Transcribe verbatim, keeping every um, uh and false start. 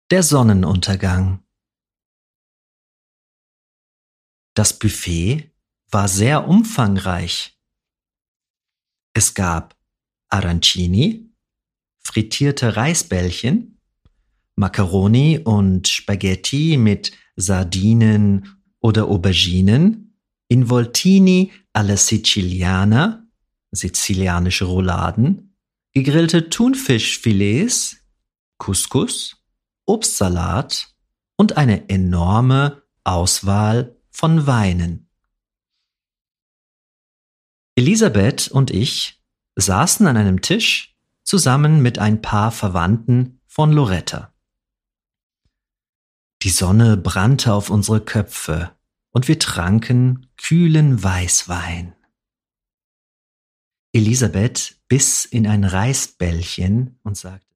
Der Sonnenuntergang. Das Buffet war sehr umfangreich. Es gab Arancini, frittierte Reisbällchen, Makkaroni und Spaghetti mit Sardinen oder Auberginen, Involtini alla Siciliana, sizilianische Rouladen, gegrillte Thunfischfilets, Couscous, Obstsalat und eine enorme Auswahl von Weinen. Elisabeth und ich saßen an einem Tisch zusammen mit ein paar Verwandten von Loretta. Die Sonne brannte auf unsere Köpfe und wir tranken kühlen Weißwein. Elisabeth biss in ein Reisbällchen und sagte: